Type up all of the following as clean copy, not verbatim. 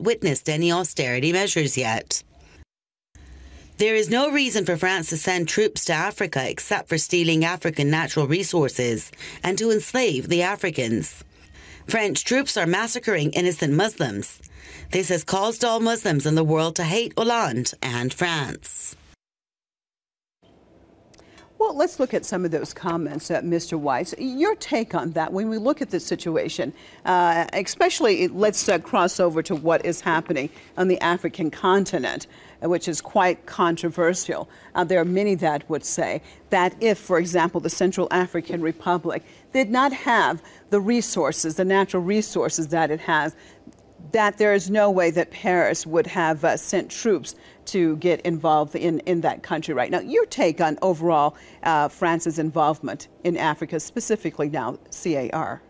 witnessed any austerity measures yet. There is no reason for France to send troops to Africa except for stealing African natural resources and to enslave the Africans. French troops are massacring innocent Muslims. This has caused all Muslims in the world to hate Hollande and France. Well, let's look at some of those comments, Mr. Weiss. Your take on that when we look at this situation, especially let's cross over to what is happening on the African continent, which is quite controversial. There are many that would say that if, for example, the Central African Republic did not have the resources, the natural resources that it has, that there is no way that Paris would have sent troops to get involved in that country right now. Your take on overall France's involvement in Africa, specifically now CAR?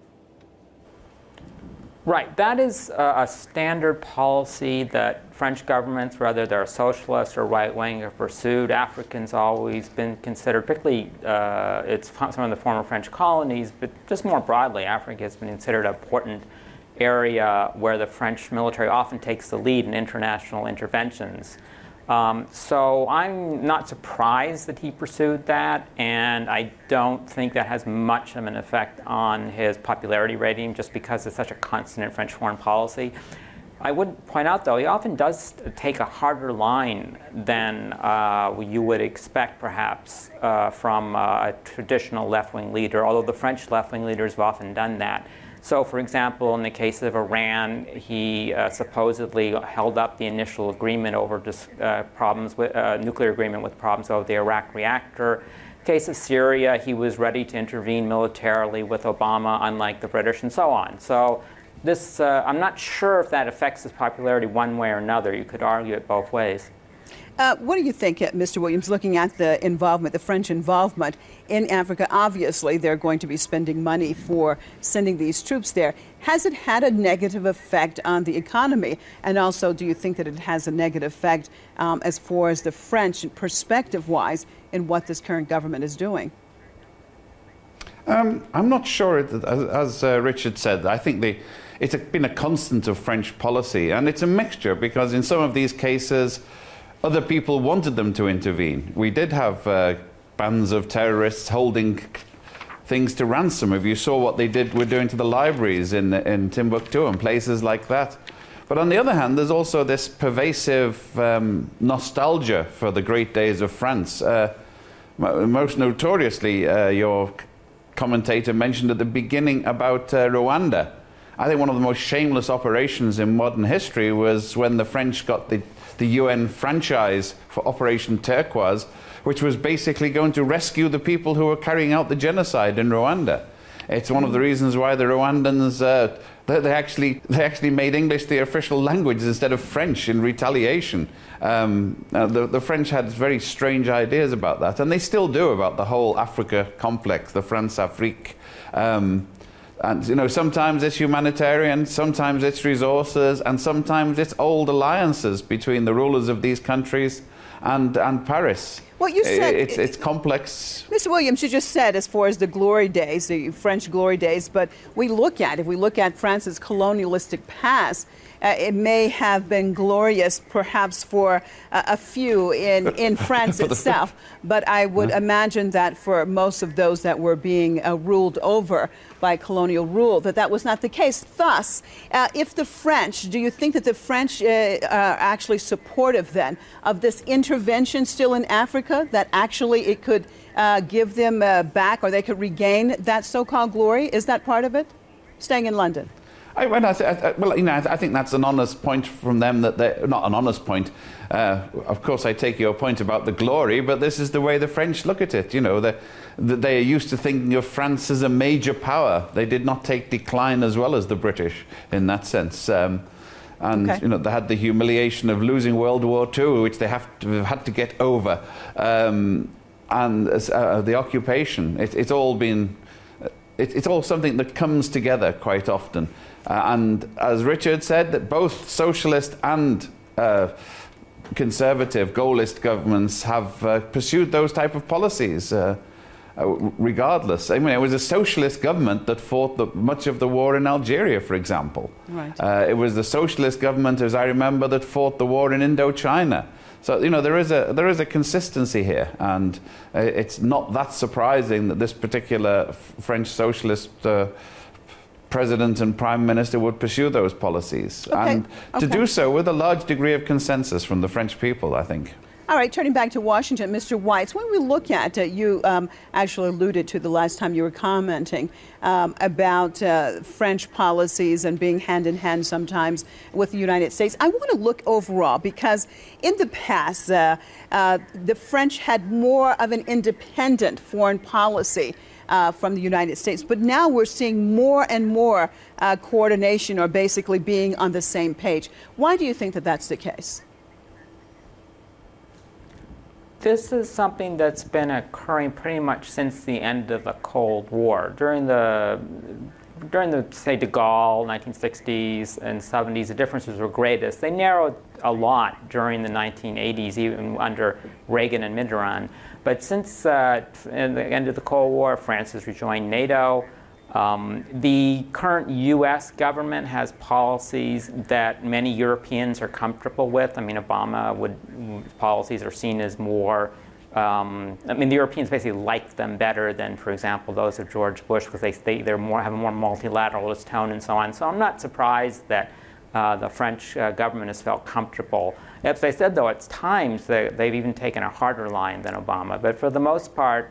Right. That is a standard policy that French governments, whether they're socialist or right-wing, have pursued. Africans always been considered, particularly it's some of the former French colonies, but just more broadly, Africa has been considered an important area where the French military often takes the lead in international interventions. So I'm not surprised that he pursued that, and I don't think that has much of an effect on his popularity rating just because it's such a constant in French foreign policy. I would point out, though, he often does take a harder line than you would expect, perhaps, from a traditional left-wing leader, although the French left-wing leaders have often done that. So, for example, in the case of Iran, he supposedly held up the initial agreement over problems with nuclear agreement with problems over the Iraq reactor. In the case of Syria, he was ready to intervene militarily with Obama, unlike the British, and so on. So, this I'm not sure if that affects his popularity one way or another. You could argue it both ways. What do you think, Mr. Williams, looking at the involvement, the French involvement in Africa? Obviously, they're going to be spending money for sending these troops there. Has it had a negative effect on the economy? And also, do you think that it has a negative effect as far as the French perspective-wise in what this current government is doing? I'm not sure, as Richard said, I think it's been a constant of French policy, and it's a mixture because in some of these cases, other people wanted them to intervene. We did have bands of terrorists holding things to ransom. If you saw what they were doing to the libraries in Timbuktu and places like that. But on the other hand, there's also this pervasive nostalgia for the great days of France. Most notoriously, your commentator mentioned at the beginning about Rwanda. I think one of the most shameless operations in modern history was when the French got the UN franchise for Operation Turquoise, which was basically going to rescue the people who were carrying out the genocide in Rwanda. It's one of the reasons why the Rwandans, they actually made English the official language instead of French in retaliation. The French had very strange ideas about that, and they still do about the whole Africa complex, the France-Afrique. And, you know, sometimes it's humanitarian, sometimes it's resources, and sometimes it's old alliances between the rulers of these countries and Paris. Well, you said it's complex. Mr. Williams, you just said as far as the glory days, the French glory days, but if we look at France's colonialistic past, it may have been glorious perhaps for a few in France itself, but I would imagine that for most of those that were being ruled over by colonial rule, that was not the case. Thus, if the French, do you think that the French are actually supportive then of this intervention still in Africa, that actually it could give them back or they could regain that so-called glory? Is that part of it? Staying in London. I think that's an honest point from them. That they're not an honest point. Of course, I take your point about the glory, but this is the way the French look at it. You know, they are used to thinking of France as a major power. They did not take decline as well as the British in that sense. You know, they had the humiliation of losing World War II, which they had to get over, and the occupation. It's all been. It's all something that comes together quite often. And as Richard said, that both socialist and conservative Gaullist governments have pursued those type of policies. regardless. I mean, it was a socialist government that fought much of the war in Algeria, for example. Right. It was the socialist government, as I remember, that fought the war in Indochina. So, you know, there is a consistency here, and it's not that surprising that this particular French socialist president and prime minister would pursue those policies, and to do so with a large degree of consensus from the French people, I think. All right, turning back to Washington, Mr. Weitz, when we look at, you actually alluded to the last time you were commenting about French policies and being hand in hand sometimes with the United States. I want to look overall because in the past, the French had more of an independent foreign policy from the United States. But now we're seeing more and more coordination, or basically being on the same page. Why do you think that that's the case? This is something that's been occurring pretty much since the end of the Cold War. During the say, de Gaulle, 1960s and 70s, the differences were greatest. They narrowed a lot during the 1980s, even under Reagan and Mitterrand. But since the end of the Cold War, France has rejoined NATO. The current U.S. government has policies that many Europeans are comfortable with. I mean, policies are seen as more, the Europeans basically like them better than, for example, those of George Bush, because they're have a more multilateralist tone and so on. So I'm not surprised that the French government has felt comfortable. As they said, though, at times they've even taken a harder line than Obama. But for the most part,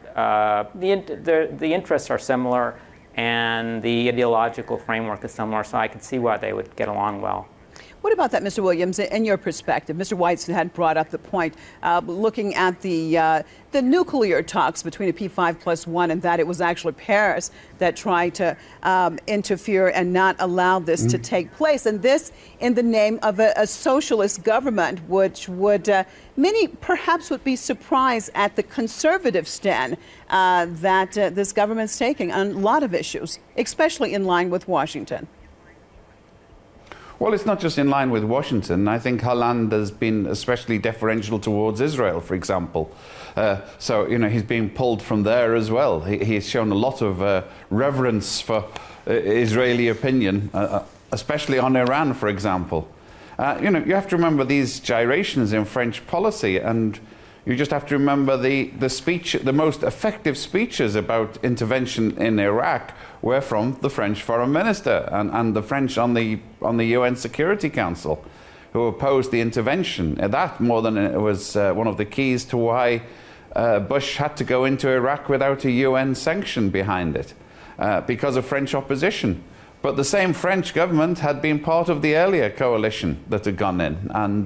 the interests are similar, and the ideological framework is similar, so I could see why they would get along well. What about that, Mr. Williams, in your perspective? Mr. Weitz had brought up the point, looking at the nuclear talks between the P5+1, and that it was actually Paris that tried to interfere and not allow this to take place. And this in the name of a socialist government, which would, many perhaps would be surprised at the conservative stand that this government's taking on a lot of issues, especially in line with Washington. Well, it's not just in line with Washington. I think Hollande has been especially deferential towards Israel, for example. So, you know, he's being pulled from there as well. He's shown a lot of reverence for Israeli opinion, especially on Iran, for example. You know, you have to remember these gyrations in French policy, and you just have to remember the most effective speeches about intervention in Iraq were from the French foreign minister and the French on the UN Security Council, who opposed the intervention. That, more than it was one of the keys to why Bush had to go into Iraq without a UN sanction behind it, because of French opposition. But the same French government had been part of the earlier coalition that had gone in, and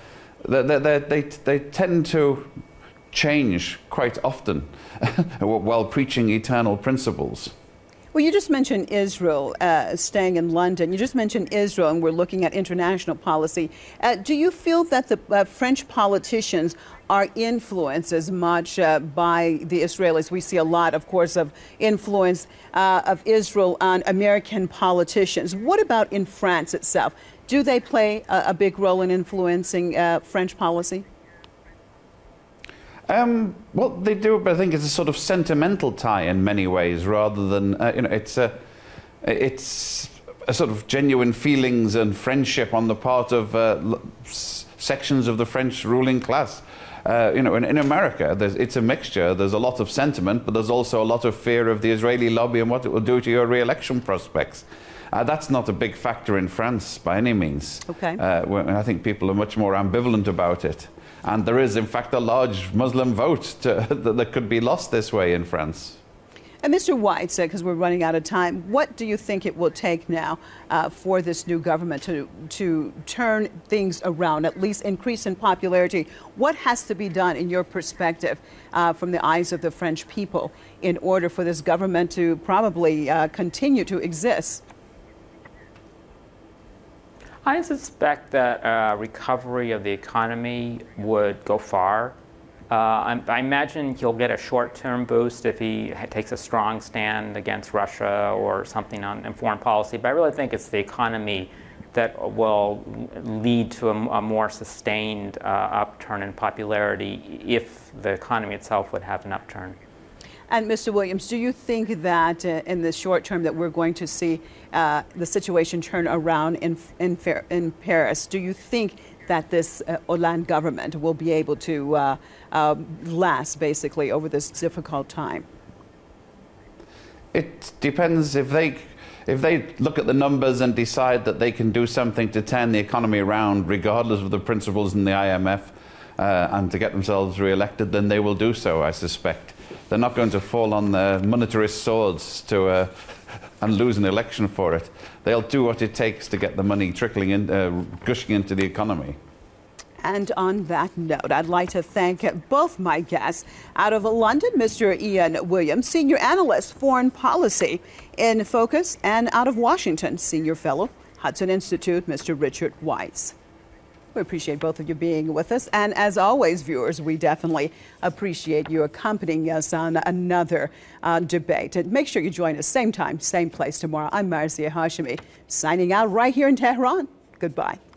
they tend to change quite often while preaching eternal principles. Well, you just mentioned Israel, staying in London. You just mentioned Israel, and we're looking at international policy. Do you feel that the French politicians are influenced as much by the Israelis? We see a lot, of course, of influence of Israel on American politicians. What about in France itself? Do they play a big role in influencing French policy? Well, they do, but I think it's a sort of sentimental tie in many ways, rather than you know, it's a sort of genuine feelings and friendship on the part of sections of the French ruling class. You know, in America, it's a mixture. There's a lot of sentiment, but there's also a lot of fear of the Israeli lobby and what it will do to your re-election prospects. That's not a big factor in France by any means. Okay. I think people are much more ambivalent about it. And there is, in fact, a large Muslim vote that could be lost this way in France. And Mr. Weitz, because we're running out of time, what do you think it will take now for this new government to turn things around, at least increase in popularity? What has to be done, in your perspective, from the eyes of the French people, in order for this government to probably continue to exist? I suspect that recovery of the economy would go far. I imagine he'll get a short-term boost if he takes a strong stand against Russia or something in foreign policy, but I really think it's the economy that will lead to a more sustained upturn in popularity if the economy itself would have an upturn. And Mr. Williams, do you think that in the short term that we're going to see the situation turn around in Paris? Do you think that this Hollande government will be able to last basically over this difficult time? It depends. If they look at the numbers and decide that they can do something to turn the economy around, regardless of the principles in the IMF, and to get themselves re-elected, then they will do so, I suspect. They're not going to fall on their monetarist swords and lose an election for it. They'll do what it takes to get the money trickling in, gushing into the economy. And on that note, I'd like to thank both my guests. Out of London, Mr. Ian Williams, Senior Analyst, Foreign Policy in Focus, and out of Washington, Senior Fellow, Hudson Institute, Mr. Richard Weiss. We appreciate both of you being with us. And as always, viewers, we definitely appreciate you accompanying us on another debate. And make sure you join us same time, same place tomorrow. I'm Marzieh Hashemi, signing out right here in Tehran. Goodbye.